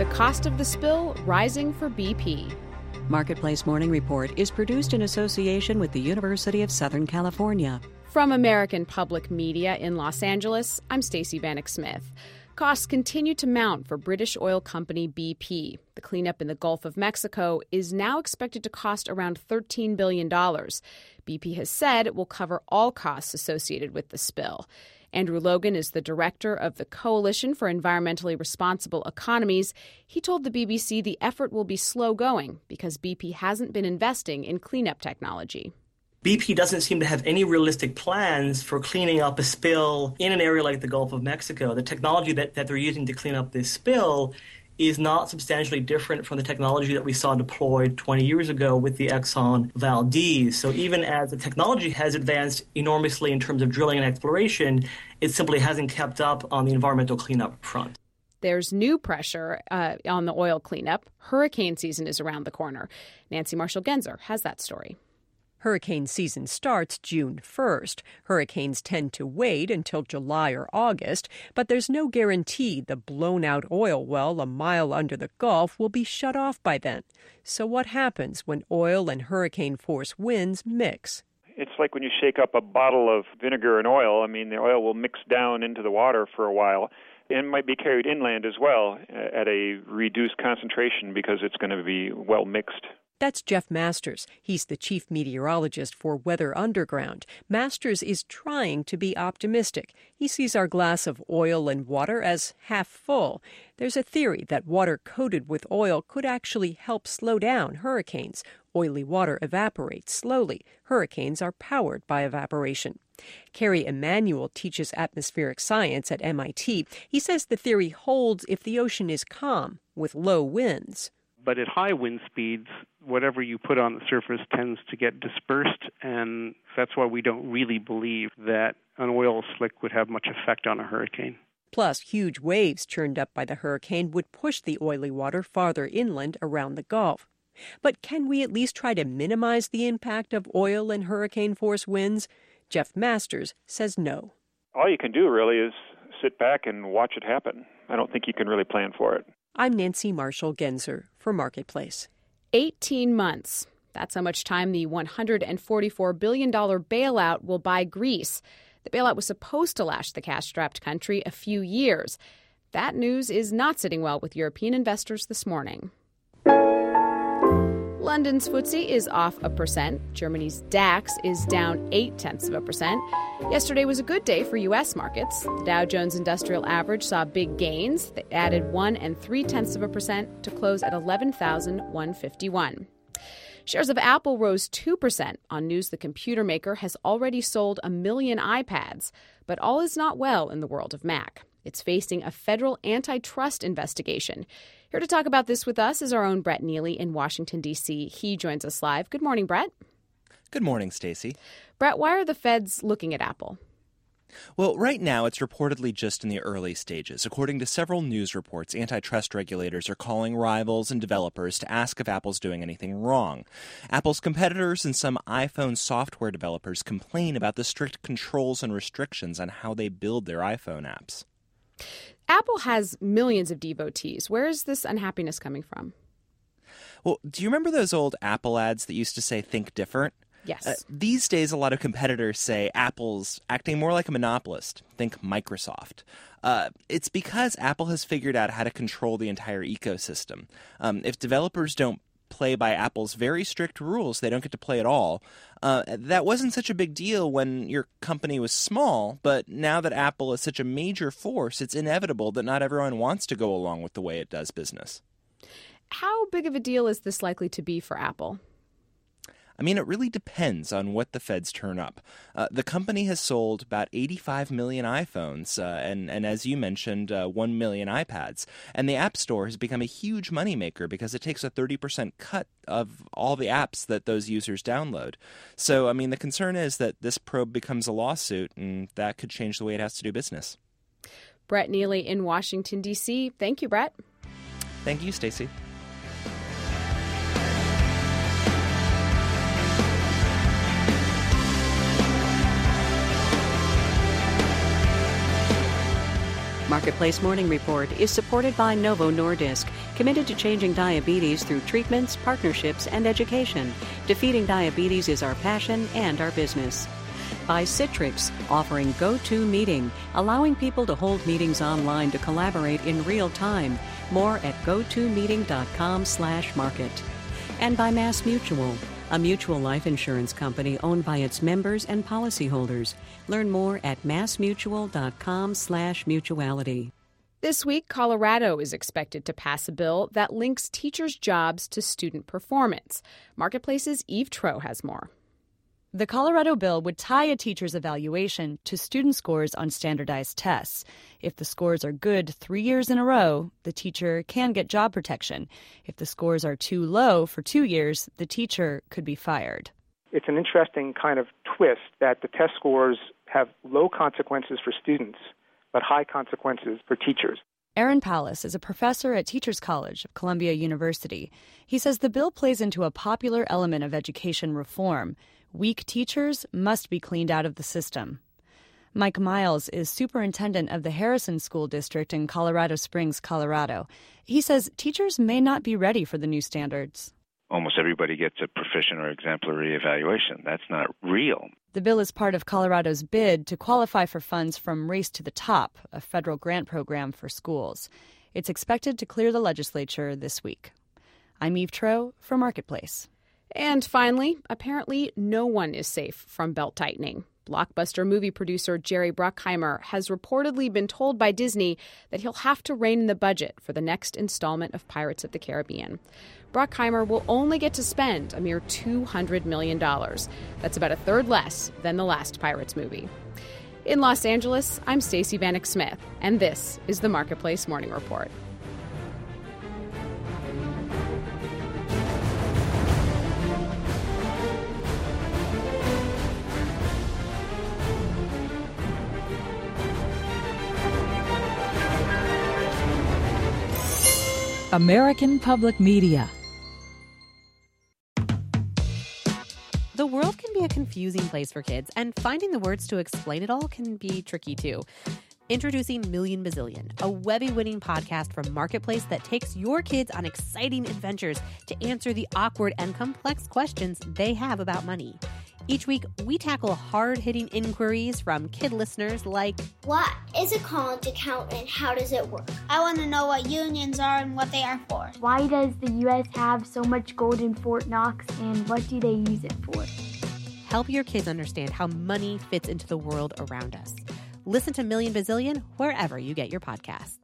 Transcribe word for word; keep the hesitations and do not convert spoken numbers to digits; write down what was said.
the cost of the spill rising for B P. Marketplace Morning Report is produced in association with the University of Southern California. From American Public Media in Los Angeles, I'm Stacey Vanek Smith. Costs continue to mount for British oil company B P. The cleanup in the Gulf of Mexico is now expected to cost around thirteen billion dollars. B P has said it will cover all costs associated with the spill. Andrew Logan is the director of the Coalition for Environmentally Responsible Economies. He told the B B C the effort will be slow going because B P hasn't been investing in cleanup technology. B P doesn't seem to have any realistic plans for cleaning up a spill in an area like the Gulf of Mexico. The technology that, that they're using to clean up this spill is not substantially different from the technology that we saw deployed twenty years ago with the Exxon Valdez. So even as the technology has advanced enormously in terms of drilling and exploration, it simply hasn't kept up on the environmental cleanup front. There's new pressure uh, on the oil cleanup. Hurricane season is around the corner. Nancy Marshall-Genzer has that story. Hurricane season starts June first. Hurricanes tend to wait until July or August, but there's no guarantee the blown-out oil well a mile under the Gulf will be shut off by then. So what happens when oil and hurricane-force winds mix? It's like when you shake up a bottle of vinegar and oil. I mean, the oil will mix down into the water for a while and might be carried inland as well at a reduced concentration because it's going to be well mixed. That's Jeff Masters. He's the chief meteorologist for Weather Underground. Masters is trying to be optimistic. He sees our glass of oil and water as half full. There's a theory that water coated with oil could actually help slow down hurricanes. Oily water evaporates slowly. Hurricanes are powered by evaporation. Kerry Emanuel teaches atmospheric science at M I T. He says the theory holds if the ocean is calm with low winds. But at high wind speeds, whatever you put on the surface tends to get dispersed, and that's why we don't really believe that an oil slick would have much effect on a hurricane. Plus, huge waves churned up by the hurricane would push the oily water farther inland around the Gulf. But can we at least try to minimize the impact of oil and hurricane-force winds? Jeff Masters says no. All you can do really is sit back and watch it happen. I don't think you can really plan for it. I'm Nancy Marshall-Genzer for Marketplace. eighteen months. That's how much time the one hundred forty-four billion dollars bailout will buy Greece. The bailout was supposed to last the cash-strapped country a few years. That news is not sitting well with European investors this morning. London's F T S E is off a percent. Germany's DAX is down eight tenths of a percent. Yesterday was a good day for U S markets. The Dow Jones Industrial Average saw big gains. They added one and three tenths of a percent to close at eleven thousand one hundred fifty-one. Shares of Apple rose two percent on news the computer maker has already sold a million iPads. But all is not well in the world of Mac. It's facing a federal antitrust investigation. Here to talk about this with us is our own Brett Neely in Washington, D C. He joins us live. Good morning, Brett. Good morning, Stacey. Brett, why are the feds looking at Apple? Well, right now, it's reportedly just in the early stages. According to several news reports, antitrust regulators are calling rivals and developers to ask if Apple's doing anything wrong. Apple's competitors and some iPhone software developers complain about the strict controls and restrictions on how they build their iPhone apps. Apple has millions of devotees. Where is this unhappiness coming from? Well, do you remember those old Apple ads that used to say, "Think different"? Yes. Uh, these days, a lot of competitors say Apple's acting more like a monopolist. Think Microsoft. Uh, it's because Apple has figured out how to control the entire ecosystem. Um, if developers don't play by Apple's very strict rules, they don't get to play at all. Uh, that wasn't such a big deal when your company was small, but now that Apple is such a major force, it's inevitable that not everyone wants to go along with the way it does business. How big of a deal is this likely to be for Apple? I mean, it really depends on what the feds turn up. Uh, the company has sold about eighty-five million iPhones uh, and, and, as you mentioned, uh, one million iPads. And the App Store has become a huge moneymaker because it takes a thirty percent cut of all the apps that those users download. So, I mean, the concern is that this probe becomes a lawsuit, and that could change the way it has to do business. Brett Neely in Washington, D C. Thank you, Brett. Thank you, Stacey. Marketplace Morning Report is supported by Novo Nordisk, committed to changing diabetes through treatments, partnerships, and education. Defeating diabetes is our passion and our business. By Citrix, offering GoToMeeting, allowing people to hold meetings online to collaborate in real time. More at gotomeeting.com slash market. And by MassMutual, a mutual life insurance company owned by its members and policyholders. Learn more at massmutual.com slash mutuality. This week, Colorado is expected to pass a bill that links teachers' jobs to student performance. Marketplace's Eve Troeh has more. The Colorado bill would tie a teacher's evaluation to student scores on standardized tests. If the scores are good three years in a row, the teacher can get job protection. If the scores are too low for two years, the teacher could be fired. It's an interesting kind of twist that the test scores have low consequences for students, but high consequences for teachers. Aaron Pallas is a professor at Teachers College of Columbia University. He says the bill plays into a popular element of education reform. Weak teachers must be cleaned out of the system. Mike Miles is superintendent of the Harrison School District in Colorado Springs, Colorado. He says teachers may not be ready for the new standards. Almost everybody gets a proficient or exemplary evaluation. That's not real. The bill is part of Colorado's bid to qualify for funds from Race to the Top, a federal grant program for schools. It's expected to clear the legislature this week. I'm Eve Troeh for Marketplace. And finally, apparently no one is safe from belt-tightening. Blockbuster movie producer Jerry Bruckheimer has reportedly been told by Disney that he'll have to rein in the budget for the next installment of Pirates of the Caribbean. Bruckheimer will only get to spend a mere two hundred million dollars. That's about a third less than the last Pirates movie. In Los Angeles, I'm Stacey Vanek Smith, and this is the Marketplace Morning Report. American Public Media. The world can be a confusing place for kids, and finding the words to explain it all can be tricky too. Introducing Million Bazillion, a Webby-winning podcast from Marketplace that takes your kids on exciting adventures to answer the awkward and complex questions they have about money. Each week, we tackle hard-hitting inquiries from kid listeners like, what is a college account and how does it work? I want to know what unions are and what they are for. Why does the U S have so much gold in Fort Knox and what do they use it for? Help your kids understand how money fits into the world around us. Listen to Million Bazillion wherever you get your podcasts.